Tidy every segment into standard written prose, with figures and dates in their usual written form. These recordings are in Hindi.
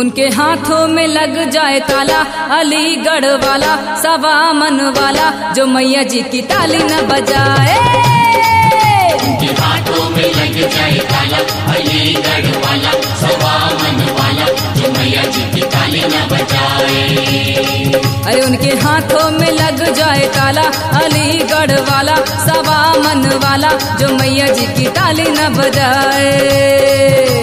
उनके हाथों में लग जाए ताला, अलीगढ़ वाला सवा मन वाला जो मैया जी की ताली न बजाए। उनके हाथों में लग जाए ताला, अलीगढ़ वाला सवा मन वाला जो मैया जी की ताली न बजाए। अरे उनके हाथों में लग जाए ताला, अलीगढ़ वाला सवा मन वाला जो मैया जी की ताली न बजाए।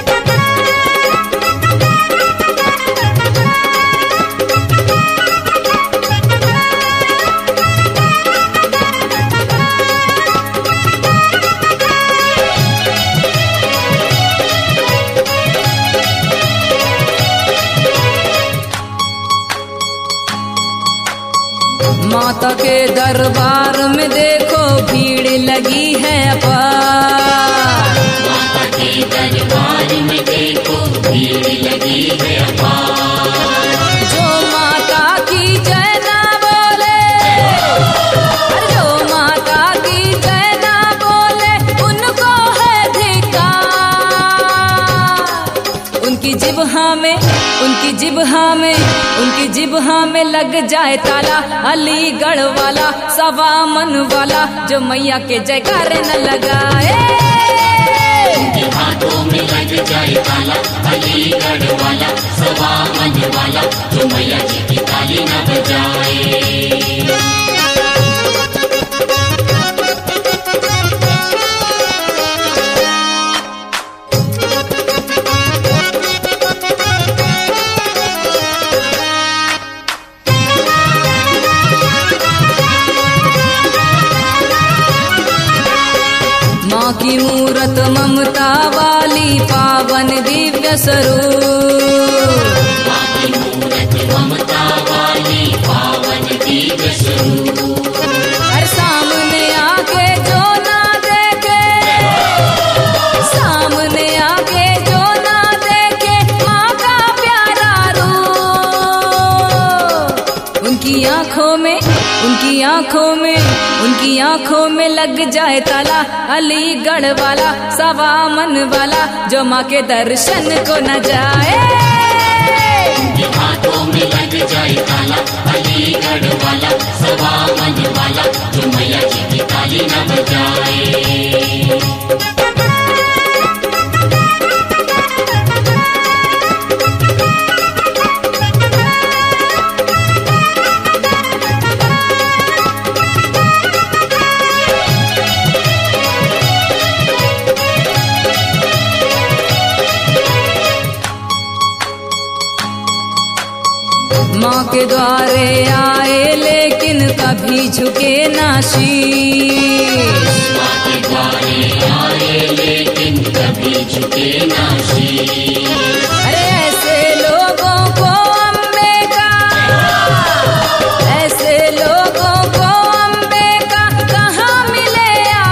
माता के दरबार में देखो भीड़ लगी है अपार, माता के दरबार में देखो भीड़ लगी है अपार। जो माता की जय ना बोले, जो माता की जय ना बोले उनको है धिक्कार। उनकी जिब्हा में, उनकी जिब्हा में, उनकी जिब्हा में लग जाए ताला, अलीगढ़ वाला सवा मन वाला जो मैया के जयकारे न लगाए। उनके हाथों में लग जाए ताला, अलीगढ़ वाला सवा मन वाला जो मैया जी की ताली न बजाए। माँ की मूरत ममता वाली पावन दिव्य स्वरूप, माँ की मूरत ममता वाली पावन दिव्य स्वरूप। हर सामने आके जो ना देखे, सामने आके जो ना देखे माँ का प्यारा रूप। उनकी आँखों में, उनकी आँखों में, उनकी आँखों में लग जाए ताला, अलीगढ़ वाला सवा मन वाला जो माँ के दर्शन को न जाए। उनके हाथों में लग जाए ताला, अलीगढ़ वाला सवा मन वाला जो मैया जी की ताली न बजाए। माँ के द्वारे आए लेकिन कभी झुके ना शीश, माँ के द्वारे आए लेकिन कभी झुके ना शीश। अरे ऐसे लोगों को अम्बे का, ऐसे लोगों को अम्बे का कहाँ मिले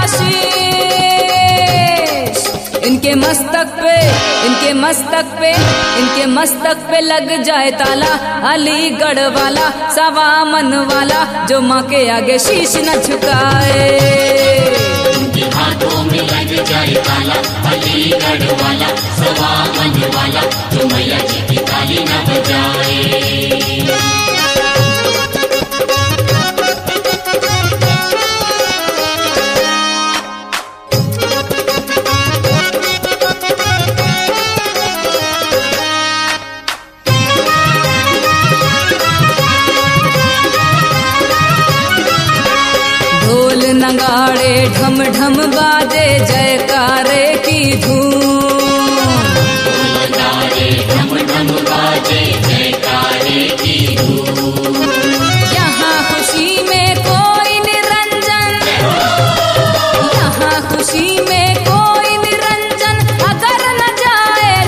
आशीष। इनके मस्तक पे, इनके मस्तक पे, इनके मस्तक पे लग जाए ताला, अलीगढ़ वाला सवा मन वाला जो माँ के आगे शीश न झुकाए। उनके हाथों में लग जाए ताला, अलीगढ़ वाला सवा मन वाला जो मैया जी की ताली न बजाए। ढोल नगाड़े ढम ढम बाजे जयकारे की धूम, नगाड़े ढम ढम बाजे जयकारे की धूम। यहाँ खुशी में कोई निरंजन, यहाँ खुशी में कोई निरंजन अगर न जाए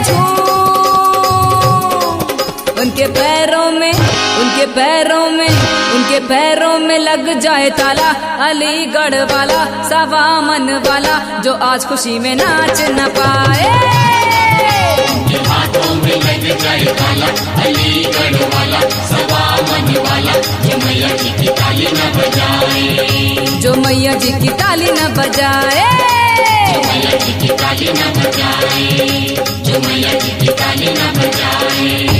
झूम। उनके पैरों में, उनके पैरों में, उनके पैरों में लग जाए ताला, अलीगढ़ वाला सवा मन वाला जो आज खुशी में नाच न पाए। उनके हाथों में लग जाए ताला, अलीगढ़ वाला सवा मन वाला जो मैया जी की ताली न बजाए। जो मैया जी की ताली न बजाए। मैया जी की ताली न बजाए, जो मैया जी की ताली न बजाए।